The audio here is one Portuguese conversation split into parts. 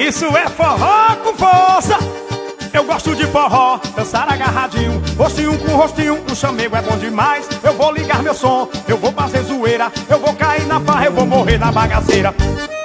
Isso é forró com força. Eu gosto de forró, dançar agarradinho, rostinho com rostinho, um chamego é bom demais. Eu vou ligar meu som, eu vou fazer zoeira, eu vou cair na farra, eu vou morrer na bagaceira.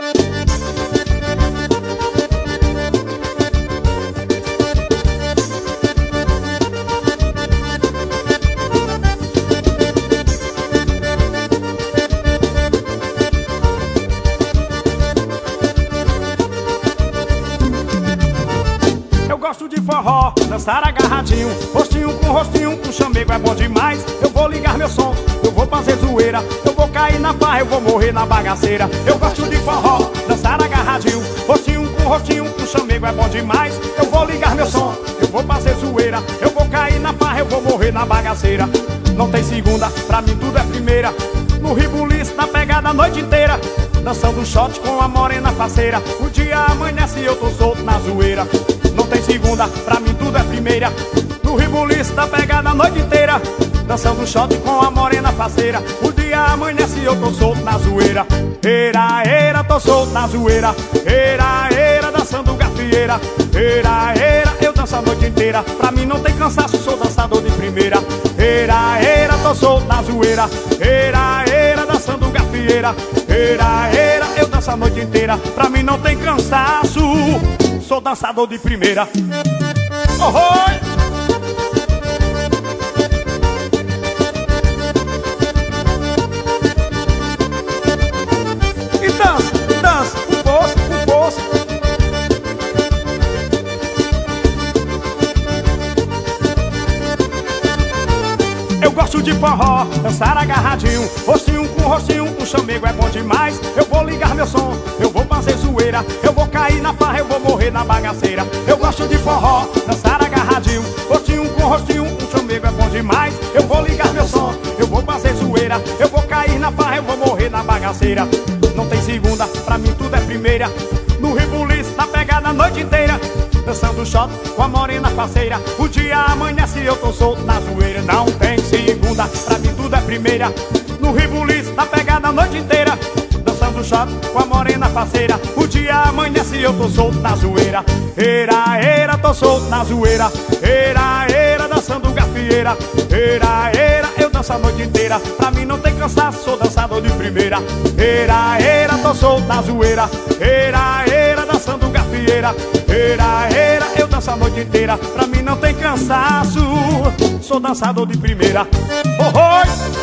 Eu gosto de forró, dançar agarradinho, rostinho com rostinho, um chamego é bom demais. Eu vou ligar meu som, eu vou fazer zoeira, eu vou cair na farra, eu vou morrer na bagaceira. Eu gosto de forró, dançar agarradinho, rostinho com rostinho, um chamego é bom demais. Eu vou ligar meu som, eu vou fazer zoeira, eu vou cair na farra, eu vou morrer na bagaceira. Não tem segunda, pra mim tudo é primeira. No ribuliço, na pegada a noite inteira, dançando shot com a morena faceira. O dia amanhece e eu tô solto na zoeira. Não tem segunda, pra mim tudo é primeira. No ribuliço da pegada a noite inteira, dançando shot com a morena faceira. O dia amanhece e eu tô solto na zoeira. Eira, eira, tô solto na zoeira. Eira, eira, dançando gafieira. Eira, eira, eu danço a noite inteira. Pra mim não tem cansaço, sou dançador de primeira. Eira, eira, tô solto na zoeira. Eira, eira, dançando gafieira. Eira, eira, eu danço a noite inteira. Pra mim não tem cansaço, sou dançador de primeira. Oh, oh! E dança, dança, com força, com força. Eu gosto de forró, dançar agarradinho, rostinho com rostinho, um chamego é bom demais. Eu vou ligar meu som, eu vou fazer zoeira, eu vou cair na farra, eu vou morrer na bagaceira. Eu gosto de forró, dançar agarradinho, rostinho com rostinho, um chamego é bom demais. Eu vou ligar meu som, eu vou fazer zoeira, eu vou cair na farra, eu vou morrer na bagaceira. Não tem segunda, pra mim tudo é primeira. No ribuliço, na pegada a noite inteira, dançando shot com a morena faceira. O dia amanhece e eu tô solto na zoeira. Não tem segunda, pra mim tudo é primeira. No ribuliço, na pegada a noite inteira, dançando shot com a morena faceira. O dia amanhece e eu tô solto na zoeira. Eira, eira, tô solto na zoeira. Eira, eira, dançando gafieira. Eira, eira, eu danço a noite inteira. Pra mim não tem cansaço, sou dançador de primeira. Eira, eira, tô solto na zoeira. Eira, eira, dançando gafieira. Eira, eira, eu danço a noite inteira. Pra mim não tem cansaço, sou dançador de primeira. Oh, oh!